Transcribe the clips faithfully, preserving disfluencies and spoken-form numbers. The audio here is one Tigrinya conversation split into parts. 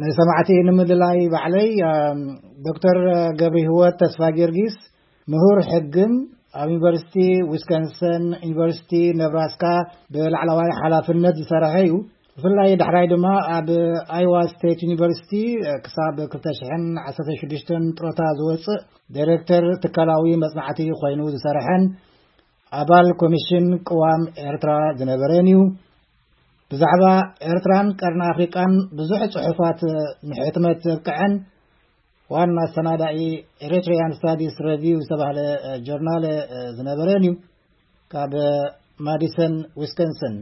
نسمعتي نمدلاي بعلي دكتور قبري هو تسفا جرجيس مهور حقم يونيفرسيتي ويسكنسن يونيفرسيتي نبراسكا بالعلوي حلافنت زسرحيو فلاي دحراي دما اب ايوا ستيت يونيفرسيتي كساب كلتشحن عسرة وشديشتن طروتا زوص دايركتور تكالاوي مصنعتي خوينو زسرحن ابال كوميشن قوام ኤርትራ ዝነበረኒው ብዛዕባ ኤርትራን ቀርና አፍሪካን ብዙሕ ጽሑፋት ንሕትመት ከዓን ዋና ሰናዳኢ ኤሪትሪያን ስታዲስ ሪቪው ዝተባህለ ጆርናል ዝነበረኒው ካብ ማዲሰን ዊስኮንሰን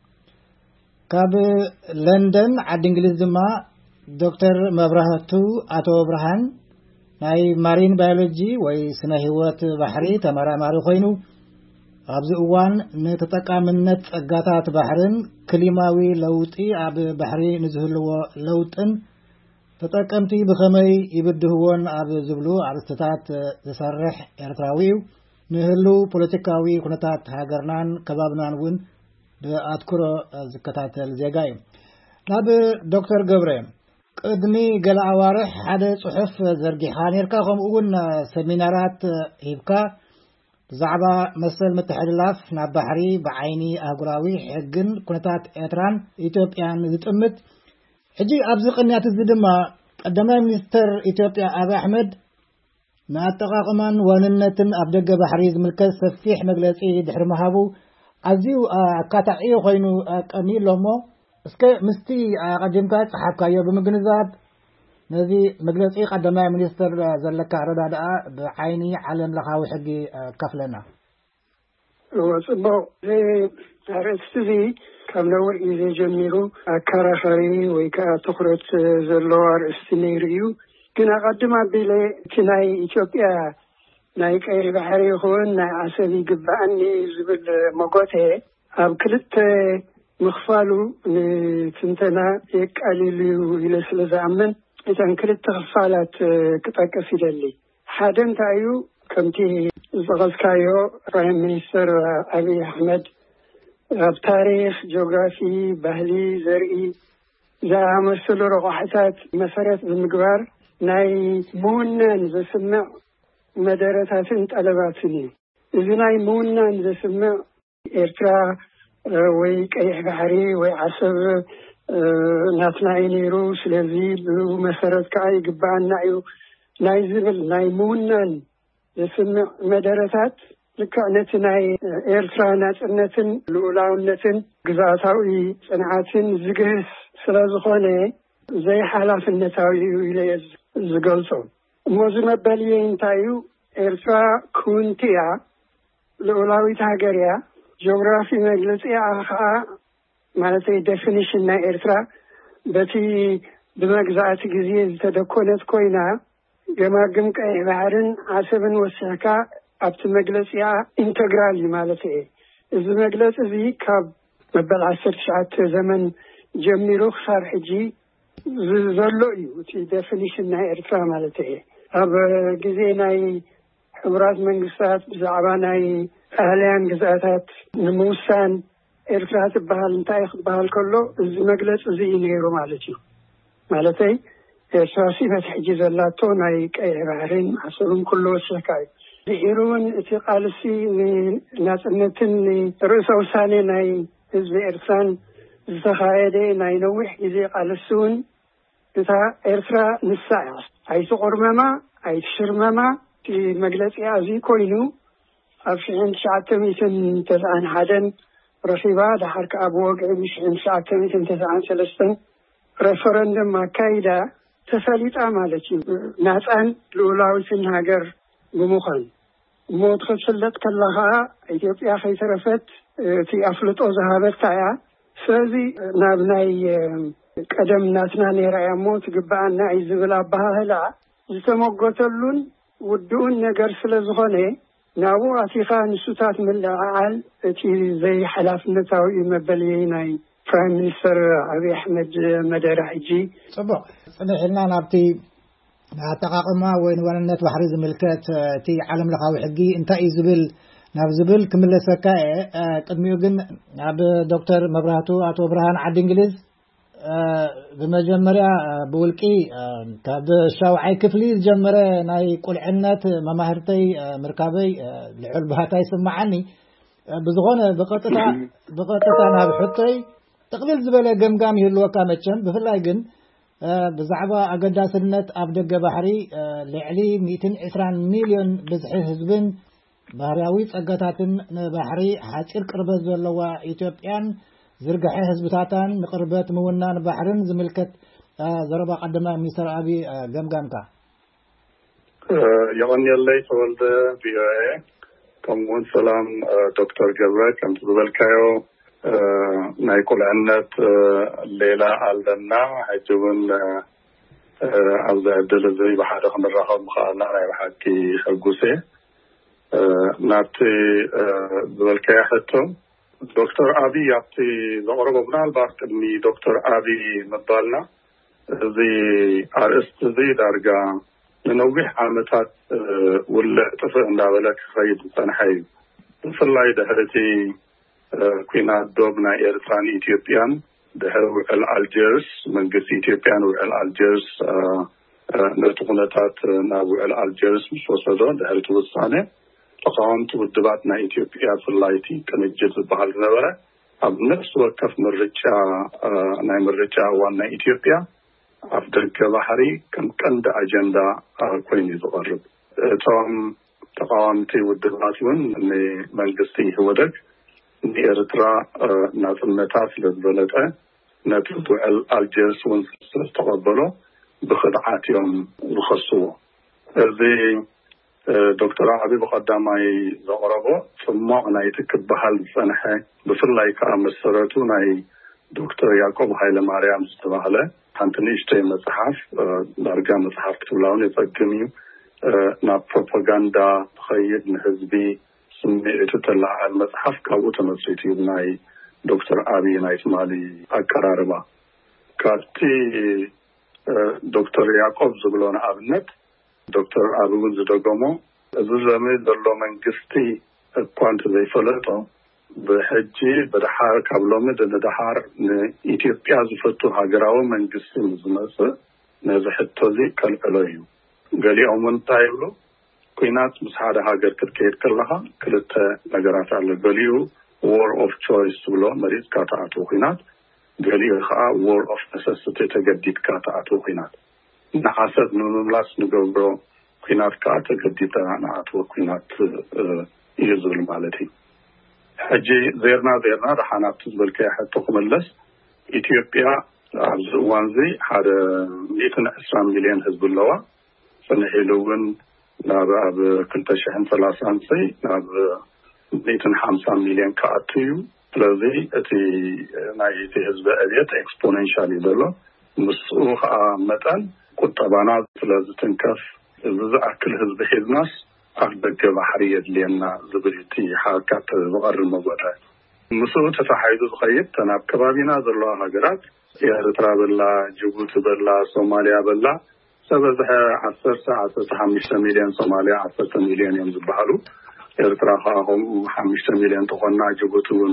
ካብ ለንደን ዓዲ እንግሊዝ ድማ ዶክተር መብራህቱ አቶ ብርሃን ናይ ማሪን ባዮሎጂ ወይ ስነ ህይወት ባሕሪ ተመራማሪ ኮይኑ ኣብዚ እዋን ንተጠቃምነት ጸጋታት ባሕርን ክሊማዊ ለውጢ ኣብ ባሕሪ ንዝህልዎ ለውጥን ተጠቀምቲ ብኸመይ ይብድህዎን ኣብ ዝብሉ ኣርእስትታት ዝሰርሕ ኤርትራዊው ንህሉ ፖለቲካዊ ኩነታት ሃገርናን ከባብናን እውን ብኣትኩሮ ዝከታተል ዜጋ እዩ። ናብ ዶክተር ገብረ ቅድሚ ገለ ኣዋርሕ ሓደ ጽሑፍ ዘርጊሓ ነርካ ከምኡ እውን ሰሚናራት ሂብካ ብዛዕባ መሰል ምትሕልላፍ ናብ ባሕሪ ብዓይኒ ኣህጉራዊ ሕግን ኩነታት ኤርትራን ኢትዮጵያን ዝጥምት ሕጂ ኣብዚ ቅንያት እዚ ድማ ቀዳማይ ሚኒስትር ኢትዮጵያ አብይ አሕመድ ንኣጠቃቅማን ዋንነትን ኣብ ደገ ባሕሪ ዝምልከት ሰፊሕ መግለጺ ድሕሪ መሃቡ ኣዝዩ ኣካታዒ ኮይኑ ቀኒሎሞ እስከ ምስቲ ቀዲምካ ጸሓፍካዮ ብምግንዛብ ነዚ መግለጺ ቀዳማይ ሚኒስትር ዘለካ ረዳድኣ ብዓይኒ ዓለም ለኻዊ ሕጊ ከፍለና ወጽቦ ዘርስትዚ ካብ ነዊሕ ግዜ ጀሚሩ ኣከራኸሪ ወይ ከዓ ትኩረት ዘለዎ ኣርእስቲ ነይሩ እዩ ግን ኣቐድማ ኣቢለ እቲ ናይ ኢትዮጵያ ናይ ቀይሕ ባሕሪ ይኹን ናይ ዓሰብ ይግባአኒ ዝብል መጎቴ ኣብ ክልተ ምኽፋሉ ንትንተና የቃሊሉ ኢለ ስለ ዝኣምን እተን ክልተ ክፋላት ክጠቅስ ይደሊ ሓደ እንታይ እዩ ከምቲ ዝጠቐስካዮ ፕራይም ሚኒስተር አብይ አሕመድ ኣብ ታሪክ ጂኦግራፊ ባህሊ ዘርኢ ዝኣመሰሉ ረቑሕታት መሰረት ብምግባር ናይ ምውናን ዘስምዕ መደረታትን ጠለባትን እዩ። እዚ ናይ ምውናን ዘስምዕ ኤርትራ ወይ ቀይሕ ባሕሪ ወይ ዓሰብ ናትና ነይሩ ስለዚ ብመሰረት ከዓ ይግባአና እዩ ናይ ዝብል ናይ ምውናን ዘስምዕ መደረታት ልክዕ ነቲ ናይ ኤርትራ ናጽነትን ልኡላውነትን ግዛታዊ ጽንዓትን ዝግህስ ስለ ዝኾነ ዘይሓላፍነታዊ እዩ ኢለ ዝገልጾ እሞ ዝመበልየ እንታይ እዩ ኤርትራ ክውንቲ እያ ልኡላዊት ሃገር እያ ጂኦግራፊ መግለጺኣ ከዓ ማለት ዴፊኒሽን ናይ ኤርትራ በቲ ብመግዛእቲ ግዜ ዝተደኮነት ኮይና ገማግም ቀይሕ ባሕርን ዓሰብን ወሲሕካ ኣብቲ መግለጺኣ ኢንተግራል ማለት እዩ እዚ መግለጺ እዚ ካብ መበል ዓሰርተ ትሽዓተ ዘመን ጀሚሩ ክሳብ ሕጂ ዘሎ እዩ እቲ ዴፊኒሽን ናይ ኤርትራ ማለት እዩ ኣብ ግዜ ናይ ሕብራት መንግስታት ብዛዕባ ናይ ጣልያን ግዛታት ንምውሳን ኤርትራ ትበሃል እንታይ ክበሃል ከሎ እዚ መግለጺ እዚ ነይሩ ማለት እዩ ማለት እዩ ኤርትራ ሲበት ሕጂ ዘላቶ ናይ ቀይሕ ባሕርን ዓሰብን ኩሉ ወሲሕካ እዩ ድሒሩን እቲ ቃልሲ ናጽነትን ርእሰ ውሳኔ ናይ ህዝቢ ኤርትራን ዝተኻየደ ናይ ነዊሕ ግዜ ቃልሲውን እታ ኤርትራ ንሳ ኣይትቆርመማ ኣይትሽርመማ እቲ መግለጺኣ እዚ ኮይኑ ኣብ ሽሕን ትሽዓተ ሚእትን ተስዓን ሓደን ረኺባ ድሓር ከዓ ብወግዒ ብሽሕን ትሽዓተ ሚእትን ተስዓን ሰለስተን ሬፈረንደም ኣካይዳ ተሰሊጣ ማለት እዩ ናጻን ልኡላዊትን ሃገር ብምዃን እሞ ትኽፍለጥ ከለኻ ኢትዮጵያ ከይተረፈት እቲ ኣፍልጦ ዝሃበታ እያ ስለዚ ናብ ናይ ቀደም ናትና ነይራ እያ እሞ ትግባአና እዩ ዝብል ኣባህላ ዝተመጎተሉን ውድኡን ነገር ስለ ዝኾነ ናብኡ ኣቲኻ ንሱታት ምልዕዓል እቲ ዘይሓላፍነታዊ መበልየ ናይ ፕራይም ሚኒስተር አብይ አሕመድ መደረ ሕጂ ጽቡቕ ጽንሕና ናብቲ ኣጠቃቅማ ወይ ንዋንነት ባሕሪ ዝምልከት እቲ ዓለም ለኻዊ ሕጊ እንታይ እዩ ዝብል ናብ ዝብል ክምለሰካ ቅድሚኡ ግን ናብ ዶክተር መብራህቱ አቶ ብርሃን ዓዲ እንግሊዝ بمجمريا بولقي كاب شاوعي كفلي جمره ناي قلعنات مماهرتي مركابي لعلبهاتا يسمعني بزغونه بقطتا بقطتا ناب حطي تقليل زبله جمجام يلوكا مچم بفلاي ግን بزعبا اقداسነት ኣብ ደገ ባሕሪ ልዕሊ مئة وعشرين ሚሊዮን ብዝሒ ህዝብን ባህርያዊ ጸጋታትን ንባሕሪ ሓፂር ቅርበት ዘለዋ ኢትዮጵያን ዝርግሐ ህዝብታታን ንቅርበት ምውናን ባሕርን ዝምልከት ዘረባ ቀደማ ሚኒስትር አብይ ገምጋምካ የወንየለይ ተወልደ ቢኤ ከሞን ሰላም ዶክተር ገብረ ከም ዝበልካዮ ናይ ቁልዕነት ሌላ አለና ሕጅውን ኣብ ዘዕድል ዘይ በሓደ ክንራኸብ ምኽኣልና ናይ ባሓቂ ሕጉሴ ናብቲ ዝበልካዮ ሕቶ ዶክተር አብይ ኣብቲ ዘቕረቦ ምናልባት ቅድሚ ዶክተር አብይ ምባልና እዚ ኣርእስቲ እዚ ዳርጋ ንነዊሕ ዓመታት ውልዕ ጥፍእ እንዳበለ ክኸይድ ዝፀንሐ እዩ ብፍላይ ድሕርቲ ኩናት ዶብ ናይ ኤርትራን ኢትዮጵያን ድሕሪ ውዕል ኣልጀርስ መንግስቲ ኢትዮጵያን ውዕል ኣልጀርስ ነቲ ኩነታት ናብ ውዕል ኣልጀርስ ምስ ወሰዶ ድሕሪ እቲ ውሳነ ተቃወምቲ ውድባት ናይ ኢትዮጵያ ፍላይቲ ቅንጅት ዝበሃል ዝነበረ ኣብ ነፍሲ ወከፍ ምርጫ ናይ ምርጫ እዋን ናይ ኢትዮጵያ ኣብ ደገ ባሕሪ ከም ቀንዲ ኣጀንዳ ኮይኑ ዝቐርብ እቶም ተቃወምቲ ውድባት እውን ንመንግስቲ ይህወደግ ንኤርትራ ናጽነታት ስለዝበለጠ ነቲ ውዕል ኣልጀርስ እውን ዝተቐበሎ ብኽድዓት እዮም ዝኸስዎ እዚ ዶክተር አብይ በቀዳማይ ዘቕረቦ ጽማቕ ናይ ትክበሃል ዝጸንሐ ብፍላይ ከዓ መሰረቱ ናይ ዶክተር ያዕቆብ ሃይለ ማርያም ዝተባህለ ሓንቲ ንእሽተይ መጽሓፍ ዳርጋ መጽሓፍ ክትብላውን የጸግም እዩ ናብ ፕሮፓጋንዳ ትኸይድ ንህዝቢ ስምዒቱ ተላዓል መጽሓፍ ካብኡ ተመስሪቱ እዩ ናይ ዶክተር አብይ ናይ ትማሊ ኣቀራርባ ካብቲ ዶክተር ያዕቆብ ዝብሎ ንኣብነት ዶክተር አብይ ዝደገሞ እዚ ዘመን ዘሎ መንግስቲ እኳ እንተዘይፈለጦ ብሕጂ በድሓር ካብ ሎሚ ድድሓር ንኢትዮጵያ ዝፈቱ ሃገራዊ መንግስቲ ዝመጽእ ነዚ ሕቶ እዚ ከልዕሎ እዩ ገሊኦም እንታይ ይብሉ ኩናት ምስ ሓደ ሃገር ክትከይድ ከለኻ ክልተ ነገራት ኣሎ ገሊኡ war of choice ብሎ መሪፅካ ተኣትው ኩናት ገሊኡ ከዓ war of necessity ተገዲድካ ተኣትው ኩናት ንሓሰብ ንምምላስ ንገብሮ ኩናት ከዓ ተገዲድካ ንኣትው ኩናት እዩ ዝብል ማለት እዩ ሕጂ ዜርና ዜርና ደሓናት ዝበልከ ሕቶ ክመለስ ኢትዮጵያ ኣብዚ እዋን እዚ ሓደ مئة وعشرين ሚሊዮን ህዝቢ ኣለዋ ፍንሒሉ እውን ናብ ኣብ ክልተ ሽሕ ሰላሳን ናብ مئة وخمسين ሚሊዮን ከኣቱ እዩ ስለዚ እቲ ናይ እቲ ህዝቢ ዕብየት ኤክስፖኔንሻል እዩ ዘሎ ምስኡ ከዓ መጠን ቁጠባና ስለዝትንከፍ እዚ ዝኣክል ህዝቢ ሒዝናስ ኣብ ደገ ባሕሪ የድልየና ዝብል እቲ ሓርካት ዝቐርብ መጎታ ምስኡ ተተሓሒዙ ዝኸይድ ተናብ ከባቢና ዘለዋ ሃገራት ኤርትራ በላ ጅቡቲ በላ ሶማሊያ በላ ሰበዝሐ ዓሰርተ ዓሰርተ ሓሙሽተ ሚሊዮን ሶማሊያ ዓሰርተ ሚሊዮን እዮም ዝበሃሉ ኤርትራ ከዓ ሓሙሽተ ሚሊዮን ተኾና ጅቡቲ እውን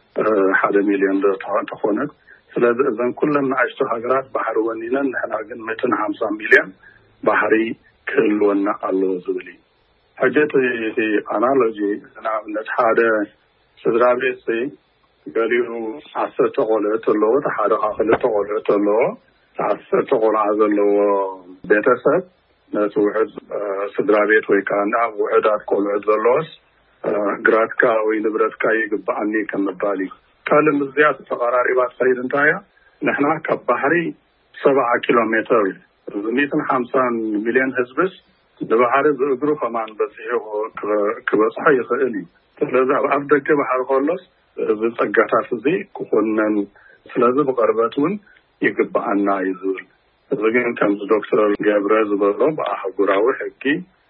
ሓደ ሚሊዮን ተኾነት ስለዚ እዘን ኩለን ንኣሽቱ ሃገራት ባሕሪ ወኒነን ንሕና ግን مئة وخمسين ሚሊዮን ባሕሪ ክህልወና ኣለዎ ዝብል እዩ ሕጂ እቲ ኣናሎጂ ንኣብነት ሓደ ስድራ ቤት ገሊኡ ዓሰርተ ቆልዑት ኣለዎ ሓደ ከዓ ክልተ ቆልዑት ኣለዎ ዓሰርተ ቆልዓ ዘለዎ ቤተሰብ ነቲ ውሕድ ስድራ ቤት ወይ ከዓ ናብ ውሕዳት ቆልዑት ዘለዎስ ግራትካ ወይ ንብረትካ ይግባኣኒ ከም ምባል እዩ ካልእ ምዝያት ተቐራሪባ ትኸይድ እንታይ እያ ንሕና ካብ ባሕሪ ሰብዓ ኪሎ ሜትር مئة وخمسين ሚሊዮን ህዝብስ ንባሕሪ ዝእግሩ ከማን በፂሑ ክበፅሖ ይኽእል እዩ ስለዚ ኣብ ደገ ባሕሪ ከሎስ እዚ ፀጋታት እዚ ክኾነን ስለዚ ብቐርበት እውን ይግባኣና እዩ ዝብል እዚ ግን ከምዚ ዶክተር ገብረ ዝበሎ ብኣህጉራዊ ሕጊ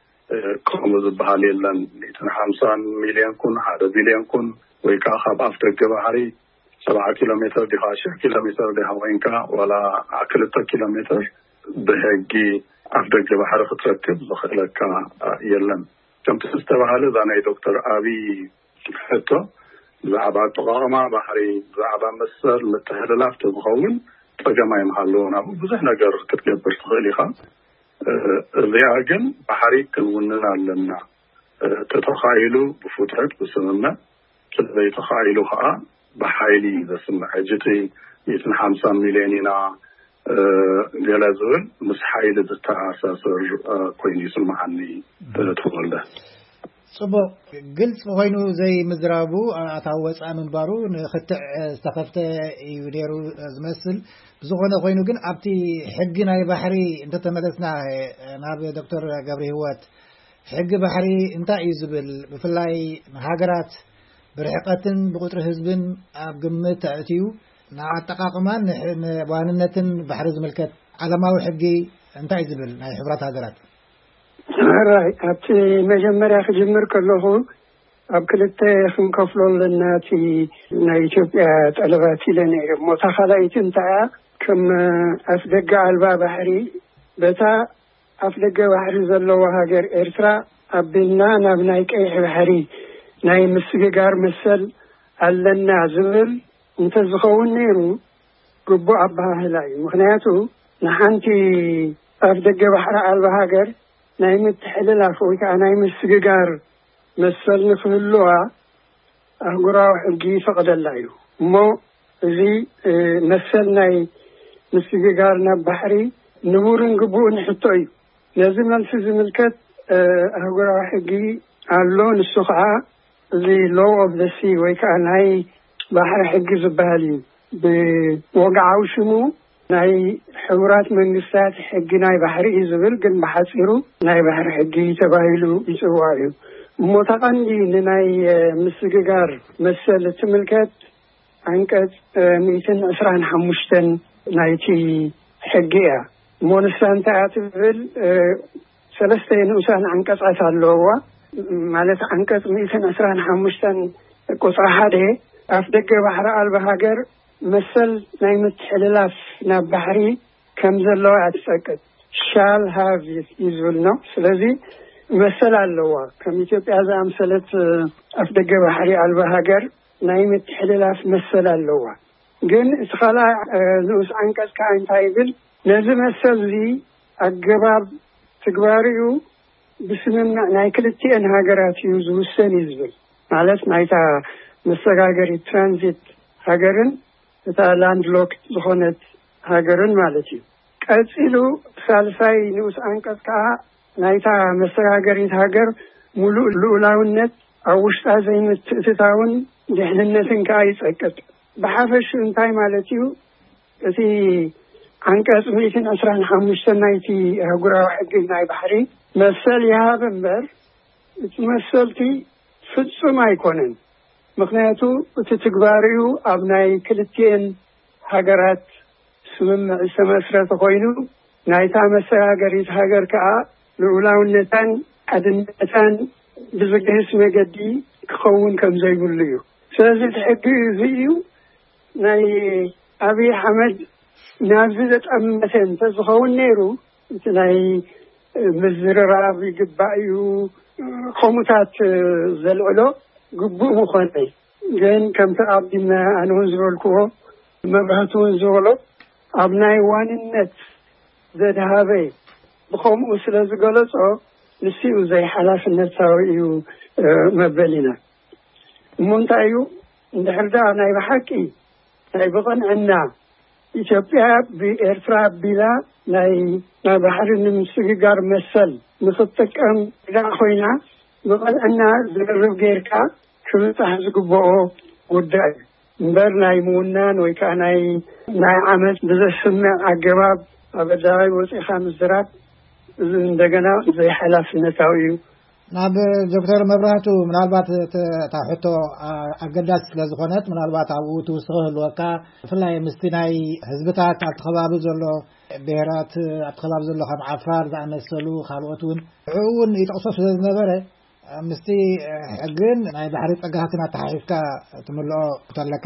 ከምኡ ዝበሃል የለን مئة وخمسين ሚሊዮን ኩን ሓደ ቢልዮን ኩን ወይ ከዓ ካብ ኣፍ ደገ ባሕሪ ሰብዓ ኪሎ ሜትር ዲኻ ሽሕ ኪሎ ሜትር ዲኻ ወይንካ ወላ ክልተ ኪሎ ሜትር ብሕጊ ኣፍ ደገ ባሕሪ ክትረክብ ዝኽእለካ የለን ከምቲ ዝተባሃለ እዛ ናይ ዶክተር አብይ ሕቶ ብዛዕባ ኣጠቓቕማ ባሕሪ ብዛዕባ መሰል ምትሕልላፍ ተዝኸውን ጠገማይ መሃሎና ብዙሕ ነገር ክትገብር ትኽእል ኢኻ እዚኣ ግን ባሕሪ ክንውንን ኣለና ተተኻኢሉ ብፍትረት ብስምምዕ ስለዘይተኻኢሉ ከዓ ብሓይሊ ዘስምዕ ሕጅቲ ሚእትን ሓምሳን ሚልዮን ኢና ገለ ዝብል ምስ ሓይሊ ዝተኣሳሰር ኮይኑ ይስምዓኒ ትፈልደ ጽቡቕ ግልጽ ኮይኑ ዘይምዝራቡ ኣታዊ ወፃኢ ምንባሩ ንኽትዕ ዝተኸፍተ እዩ ነይሩ ዝመስል ብዝኾነ ኮይኑ ግን ኣብቲ ሕጊ ናይ ባሕሪ እንተተመለስና ናብ ዶክተር ገብረ ህይወት ሕጊ ባሕሪ እንታይ እዩ ዝብል ብፍላይ ሃገራት ብርሕቐትን ብቁጥሪ ህዝብን ኣብ ግምት ተኣትዩ ንኣጠቃቅማን ንዋንነትን ባሕሪ ዝምልከት ዓለማዊ ሕጊ እንታይ ዝብል ናይ ሕብራት ሃገራት ራይ ኣብቲ መጀመርያ ክጅምር ከለኹ ኣብ ክልተ ክንከፍሎ ኣለና እቲ ናይ ኢትዮጵያ ጠለባት ኢለን እሞ እታ ካልኣይቲ እንታይ ከም ኣፍ ደገ ኣልባ ባሕሪ በታ ኣፍ ደገ ባሕሪ ዘለዎ ሃገር ኤርትራ ኣቢልና ናብ ናይ ቀይሕ ባሕሪ ናይ ምስግጋር መሰል ኣለና ዝብል እንተዝኸውን ነይሩ ግቡእ ኣባህላ እዩ ምክንያቱ ንሓንቲ ኣፍ ደገ ባሕሪ ኣልባ ሃገር ናይ ምትሕልላፍ ወይ ከዓ ናይ ምስግጋር መሰል ንክህልዋ ኣህጉራዊ ሕጊ ይፈቅደላ እዩ እሞ እዚ መሰል ናይ ምስግጋር ናብ ባሕሪ ንቡርን ግቡእን ሕቶ እዩ ነዚ መልሲ ዝምልከት ኣህጉራዊ ሕጊ ኣሎ ንሱ ከዓ እዚ ሎው ኦፍ ዘ ሲ ወይ ከዓ ናይ ባሕሪ ሕጊ ዝበሃል እዩ ብወግዓዊ ሽሙ ናይ ሕቡራት መንግስታት ሕጊ ናይ ባሕሪ እዩ ዝብል ግን ብሓፂሩ ናይ ባሕሪ ሕጊ ተባሂሉ ይፅዋዕ እዩ እሞ ተቐንዲ ንናይ ምስግጋር መሰል ትምልከት አንቀጽ ሚእትን ዕስራን ሓሙሽተን ናይቲ ሕጊ እያ እሞ ንሳ እንታይ ትብል ሰለስተ ንኡሳን አንቀጻት ኣለዋ ማለት አንቀጽ ሚእትን ዕስራን ሓሙሽተን ቁጥሪ ሓደ ኣፍ ደገ ባሕሪ ኣልባ ሃገር መሰል ናይ ምትሕልላፍ ናብ ባሕሪ ከም ዘለዋ ትፈቅድ shall have ይዝብል ነው ስለዚ መሰል ኣለዋ ከም ኢትዮጵያ ዝኣምሰለት ኣፍ ደገ ባሕሪ ኣልባ ሃገር ናይ ምትሕልላፍ መሰል ኣለዋ ግን እቲ ካልኣይ ንኡስ አንቀጽ ከዓ እንታይ ይብል ነዚ መሰል እዚ ኣገባብ ትግባርኡ ብስምምዕ ናይ ክልቲአን ሃገራት እዩ ዝውሰን እዩ ዝብል ማለት ናይታ መሰጋገሪ ትራንዚት ሃገርን እታ ላንድ ሎክ ዝኾነት ሃገርን ማለት እዩ ቀፂሉ ሳልሳይ ንኡስ አንቀጽ ከዓ ናይታ መሰጋገሪት ሃገር ሙሉእ ልኡላውነት ኣብ ውሽጣ ዘይምትእትታውን ድሕንነትን ከዓ ይጸቅጥ ብሓፈሽ እንታይ ማለት እዩ እቲ አንቀጽ ሚእትን ዕስራን ሓሙሽተ ናይቲ ኣህጉራዊ ሕጊ ናይ ባሕሪ መሰል ይሃብ እምበር እቲ መሰልቲ ፍጹም ኣይኮነን ምክንያቱ እቲ ትግባርኡ ኣብ ናይ ክልቲአን ሃገራት ስምምዕ ዝተመስረተ ኮይኑ ናይታ መሰጋገሪት ሃገር ከዓ ልኡላውነታን ሓድነታን ብዝግህስ መገዲ ክኸውን ከም ዘይብሉ እዩ ስለዚ እቲ ሕጊ እዚ እዩ ናይ ኣብይ ኣሕመድ ናብዚ ዘጠመተ እንተዝኸውን ነይሩ እቲ ናይ ምዝርራብ ይግባእ እዩ ከምኡታት ዘልዕሎ ግቡእ ምኾነ ግን ከምቲ ኣብዲና ኣነ እውን ዝበልክዎ መብራህቱ እውን ዝብሎ ኣብ ናይ ዋንነት ዘድሃበ ብከምኡ ስለ ዝገለጾ ንስኡ ዘይሓላፍነታዊ እዩ መበል ኢና እሞ እንታይ እዩ እንድሕር ዳ ናይ ብሓቂ ናይ ብቕንዕና ኢትዮጵያ ብኤርትራ ኣቢላ ናይ ናይ ባሕሪ ንምስግጋር መሰል ንኽትጥቀም ዳ ኮይና ብቕንዕና ዝርርብ ጌርካ ክብፃሕ ዝግብኦ ጉዳይ እምበር ናይ ምውናን ወይ ከዓ ናይ ናይ ዓመት ብዘስምዕ ኣገባብ ኣብ ኣደባባይ ወፂኻ ምዝራብ እዚ እንደገና ዘይሓላፍነታዊ እዩ ናብ ዶክተር መብራህቱ ምናልባት ታሕቶ ኣገዳሲ ስለ ዝኾነት ምናልባት ኣብኡ ትውስኽ ህልወካ ብፍላይ ምስቲ ናይ ህዝብታት ኣብቲ ከባቢ ዘሎ ብሄራት ኣብቲ ከባቢ ዘሎ ከም ዓፋር ዝኣመሰሉ ካልኦት እውን እውን ይጠቕሶ ስለ ዝነበረ ምስቲ ሕግን ናይ ባሕሪ ፀጋትን ኣተሓሒዝካ ትምልኦ ክተለካ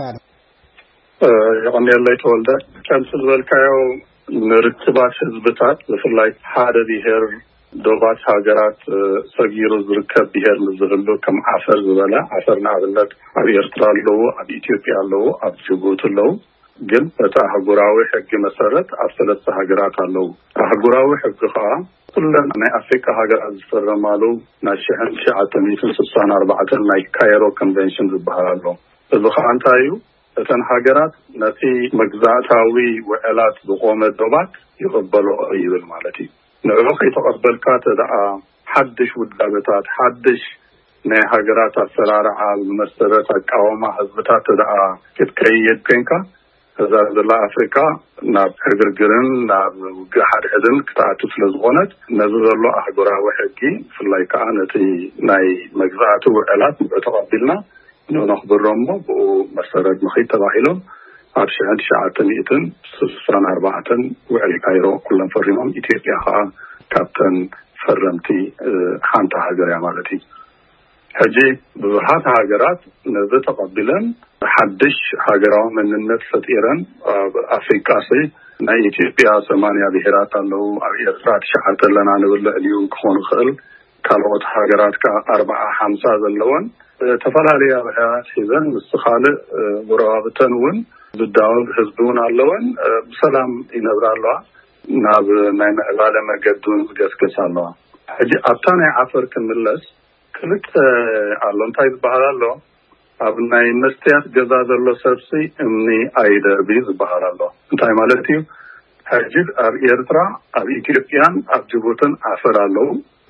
ይቕኒየለይ ተወልደ ከምቲ ዝበልካዮ ንርክባት ህዝብታት ብፍላይ ሓደ ብሄር ዶባት ሃገራት ሰጊሩ ዝርከብ ብሄር ዝህሉ ከም ዓፈር ዝበላ ዓፈር ንኣብነት ኣብ ኤርትራ ኣለዉ ኣብ ኢትዮጵያ ኣለዉ ኣብ ጅቡቲ ኣለዉ ግን በታህጉራዊ ሕግ መሰረት አፍሰለተ ሀገራት አለው ታህጉራዊ ሕግ ኸአ ኩለን ናይ አፍሪካ ሀገራት ዝፈረማሉ ናሽህን ሸዓተን ስልሳን አርባዕተን ናይ ካይሮ ኮንቬንሽን ዝበሃሉ እዚ ኸአ እንታይ እዩ እተን ሀገራት ነቲ መግዛእታዊ ውዕላት ዝቆመ ዶባት ይቕበሉ ይብል ማለት እዩ ንዕኡ ከይተቐበልካ ተደኣ ሓድሽ ውዳበታት ሓድሽ ናይ ሀገራት አሰራርዓ መሰረት አቃወማ ህዝብታት ተደኣ ክትከይድ ኮንካ እዛ ዘላ አፍሪካ ናብ ሕግርግርን ናብ ውግሓድ ሕድን ክትኣቱ ስለዝኾነት ነዚ ዘሎ አህጉራዊ ሕጊ ፍላይ ከዓ ነቲ ናይ መግዛእቲ ውዕላት ተቐቢልና ንኽብሮሞ ብኡ መሰረት ምኽሪ ተባሂሎም ኣብ ሽሕን ሸዓተን ስልሳን አርባዕተን ውዕል ካይሮ ኩሎም ፈሪሞም ኢትዮጵያ ከዓ ካብተን ፈረምቲ ሓንቲ ሃገር እያ ማለት እዩ ሕጂ ብዙሓት ሃገራት ነዚ ተቐቢለን ሓድሽ ሃገራዊ መንነት ፈጢረን ኣብ ኣፍሪካ ናይ ኢትዮጵያ ሰማንያ ብሄራት ኣለው ኣብ ኤርትራ ትሽዓተ ኣለና ንብል ዕልዩ ክኾን ይኽእል ካልኦት ሃገራት ከዓ ኣርባዓ ሓምሳ ዘለወን ተፈላለየ ብሄራት ሒዘን ምስ ካልእ ጎረባብተን እውን ዝዳወል ህዝቢ እውን ኣለወን ብሰላም ይነብራ ኣለዋ ናብ ናይ ምዕባለ መገዲ ዝገስግስ ኣለዋ ሕጂ ኣብታ ናይ ዓፈር ክምለስ ክልተ ኣሎ እንታይ ዝበሃል ኣሎ ኣብ ናይ መስትያት ገዛ ዘሎ ሰብሲ እምኒ ኣይደርቢ ዝበሃል ኣሎ እንታይ ማለት እዩ ሕጂ ኣብ ኤርትራ ኣብ ኢትዮጵያን ኣብ ጅቡትን ዓፈር ኣለው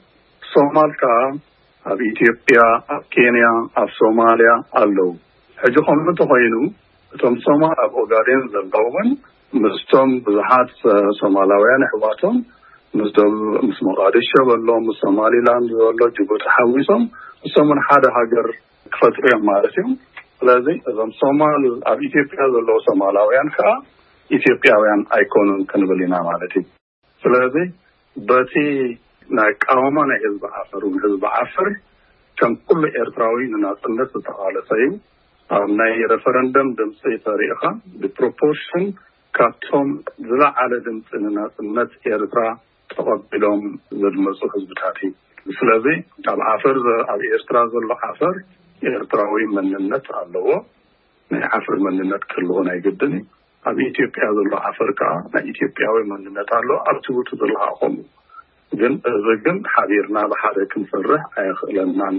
ሶማል ከዓ ኣብ ኢትዮጵያ ኣብ ኬንያ ኣብ ሶማሊያ ኣለው ሕጂ ከምኡ እንተኾይኑ እቶም ሶማል ኣብ ኦጋዴን ዘለውን ምስቶም ብዙሓት ሶማላውያን ኣሕዋቶም ምስ ደቡብ ምስ ሞቃዲሾ ዘሎ ምስ ሶማሊላንድ ዘሎ ጅቡቲ ሓዊሶም እሶምን ሓደ ሃገር ክፈጥሩ እዮም ማለት እዮም ስለዚ እዞም ሶማል ኣብ ኢትዮጵያ ዘለዉ ሶማላውያን ከዓ ኢትዮጵያውያን ኣይኮኑን ክንብል ኢና ማለት እዩ ስለዚ በቲ ናይ ቃወማ ናይ ህዝቢ ዓፈር ህዝቢ ዓፈር ከም ኩሉ ኤርትራዊ ንናጽነት ዝተቃለሰ እዩ ኣብ ናይ ሬፈረንደም ድምፂ ተሪኢኻ ብፕሮፖርሽን ካብቶም ዝለዓለ ድምፂ ንናጽነት ኤርትራ ተቐቢሎም ዘድመፁ ህዝብታት እዩ ስለዚ ኣብ ዓፈር ኣብ ኤርትራ ዘሎ ዓፈር ኤርትራዊ መንነት ኣለዎ ናይ ዓፈር መንነት ክህልዎን ኣይግድን ኣብ ኢትዮጵያ ዘሎ ዓፈር ከዓ ናይ ኢትዮጵያዊ መንነት ኣለዎ ኣብ ጅቡቲ ዘሎ ኣቆሙ ግን እዚ ግን ሓቢርና ብሓደ ክንሰርሕ ኣይኽእለናን